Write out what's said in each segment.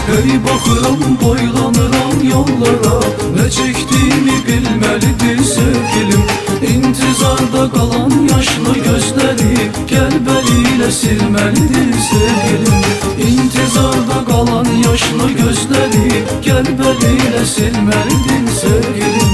Ey baxıram, boylanıram yollara, nə çəkdiyimi bilməlidir sevgilim. İntizarda qalan yaşlı gözləri qəlbəli ilə silməlidir sevgilim. İntizarda qalan yaşlı gözləri qəlbəli ilə silməlidir sevgilim.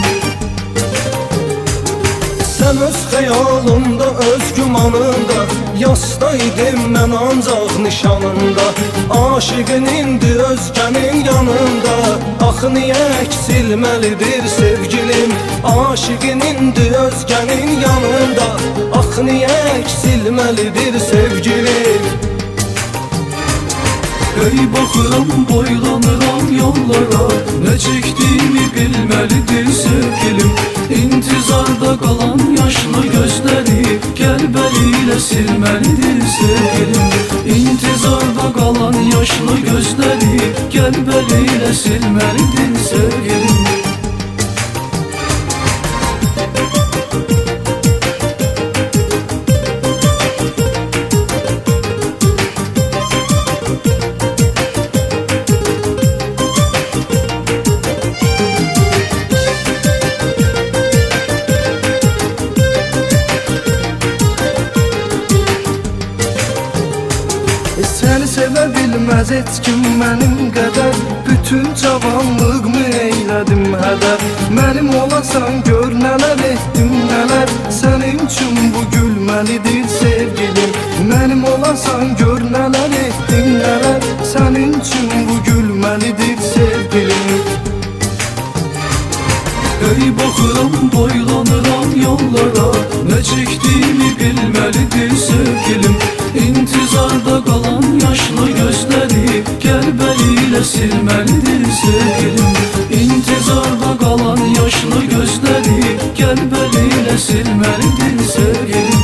Sən öz xəyalında, öz gümanında, yasdaydım mən ancaq nişanında. Aşığın indi özgənin yanında, axı niyə silməlidir sevgilim. Aşığın indi özgənin yanında, axı niyə silməlidir sevgilim. Ey baxıram, boylanıram yollara, nə çəkdiyimi bilməlidir sevgilim. İntizarda qalan yaşlı gözləri qəlbəli ilə silməlidir sevgilim. İntizarda qalan yaşlı gözləri qəlbəli ilə silməlidir sevgilim. Səni sevə bilməz heç kim mənim qədər, bütün cavanlığımı eylədim hədər. Mənim olasan gör nələr etdim nələr, sənin üçün bu gülməlidir sevgilim. Mənim olasan gör nələr etdim nələr, sənin üçün bu gülməlidir sevgilim. Ey baxıram, boylanıram yollara, nə çəkdiyimi bilməlidir sevgilim. İntizarda qalan yaşlı gözləri qəlbəli ilə silməlidir sevgilim. İntizarda qalan yaşlı gözləri qəlbəli ilə silməlidir sevgilim.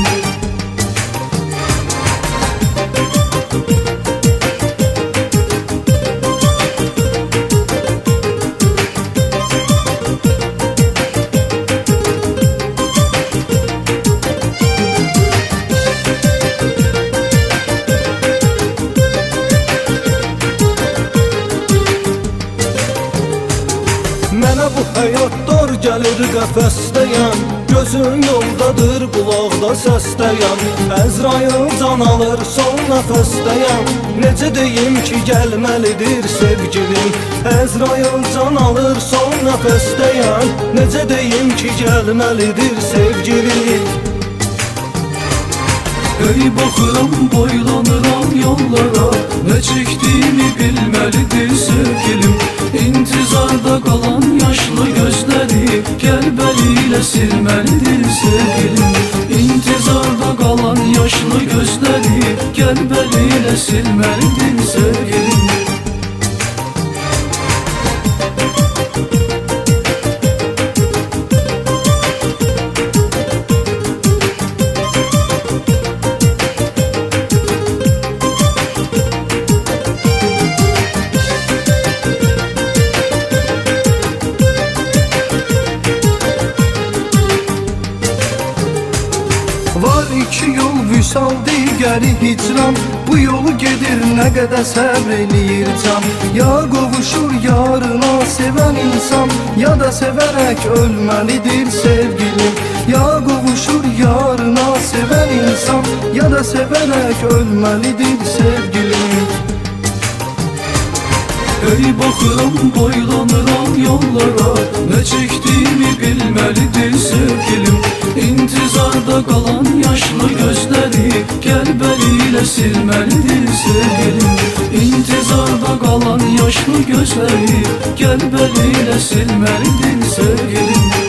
Mənə bu həyat dar gəlir qəfəsdəyəm, gözüm yoldadır, qulaqda səsdəyəm. Əzrail can alır, son nəfəsdəyəm, necə deyim ki gəlməlidir sevgilim. Əzrail can alır, son nəfəsdəyəm, necə deyim ki gəlməlidir sevgilim. Ey baxıram, boylanıram yollara, nə çəkdiyimi bilməlidir sevgilim. İntizarda qalan yaşlı gözləri qəlbəli ilə silməlidir sevgilim. İntizarda qalan yaşlı gözləri qəlbəli ilə silməlidir sevgilim. Var iki yol vüsal, digəri hicran, bu yolu gedir nə qədər səbr eləyir can. Ya qovuşur yarına sevən insan, ya da sevərək ölməlidir sevgilim. Ya qovuşur yarına sevən insan, ya da sevərək ölməlidir sevgilim. Ey baxıram, boylanıram yollara, nə çəkdiyimi bilməlidir sevgilim. İntizarda qalan yaşlı gözləri qəlbəli ilə silməlidir sevgilim. İntizarda qalan yaşlı gözləri qəlbəli ilə silməlidir sevgilim.